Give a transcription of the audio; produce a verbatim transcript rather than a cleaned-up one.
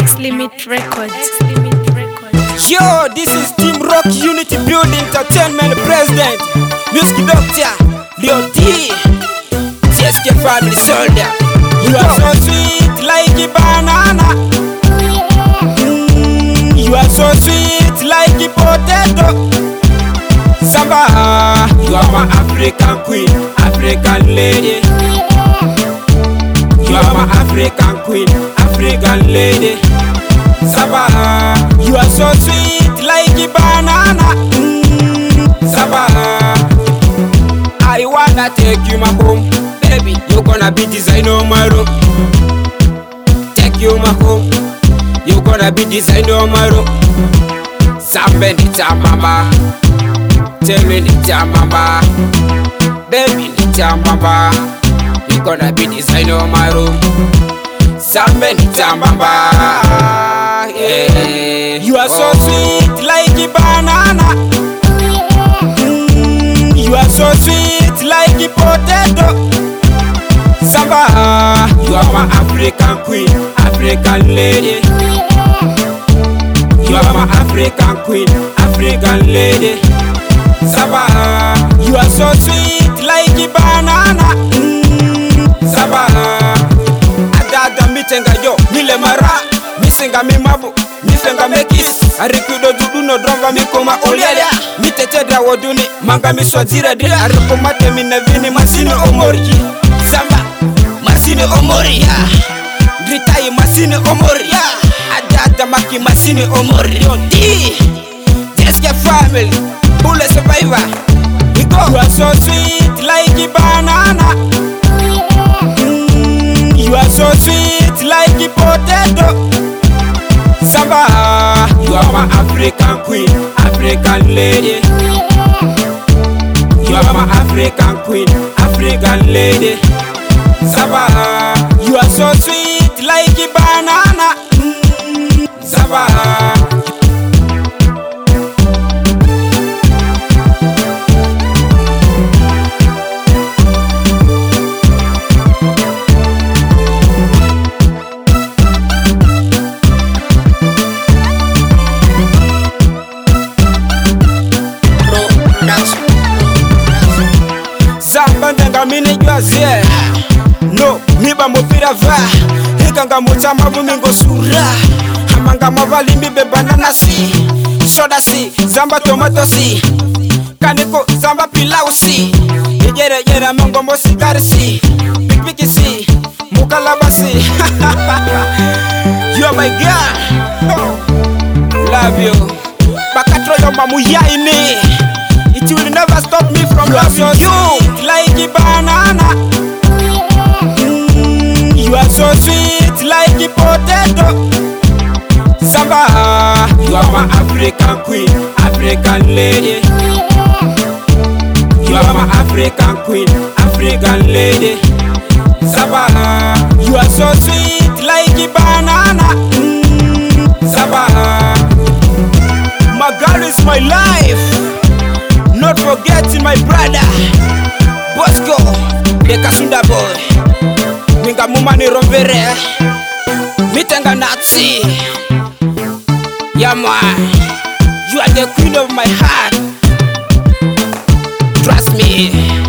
X Limit Records. X Limit Records. Yo, this is Team Rock Unity Building Entertainment President, Music Doctor, Leo D, C S K Family Soldier. You are so sweet like a banana. Mm, you are so sweet like a potato. Samba, you are my African queen, African lady. You are my African queen, African lady. Saba, you are so sweet like a banana. Mm, Saba, I wanna take you my home, baby. You gonna be designer on my room. Take you my home, you gonna be designer on my room. Sambe ni cha mama, tell me ni cha mama, baby ni cha mama. You gonna be designer on my room. Sambe ni cha mama. Yeah. You are so oh. sweet like a banana. Mm, you are so sweet like a potato. Samba, you are my African queen, African lady. You are my African queen, African lady. Samba, you are so sweet like a banana. Mm, Samba, adada mitenga yo nile mara. Misenga mi mabu, mifenga me kiss. Arikudo dudu no drama mi koma olialia. Mitetedra woduni, manga mi swazira dira. Arikomate mi nevini masini omori. Samba, masini omori ya. Gritai masini omori ya. Adada maki masini omori. Yo D, C S K Family, Bullet Survivor. We go. You are so sweet like a banana. Mm, you are so sweet like a potato. Samba, you are my African queen, African lady. You are my African queen, African lady. Samba, you are so sweet like a banana. Mm, Samba. Samba mine juazie. No, niba mopira va. Hikanga mutama bumingo sura. Hamanga mavali mibe banana si. Soda si, zamba tomato si. Kaniko zamba pilau si. Ijere jere mongombo sigari si. Pikpiki si, mukalaba si. You are my girl. Oh, love you. Bakatro yo mamu yaini. It will never stop me from loving you like a banana. Mm, you are so sweet like a potato. Samba, you are my African queen, African lady. You are my African queen, African lady. Samba, you are so sweet like a banana. Mm, Samba, my girl is my life. Not forgetting my brother Bosco, the Kasunda boy. Minga mumani rombere, mitenga Nazi. Yeah man, you are the queen of my heart. Trust me.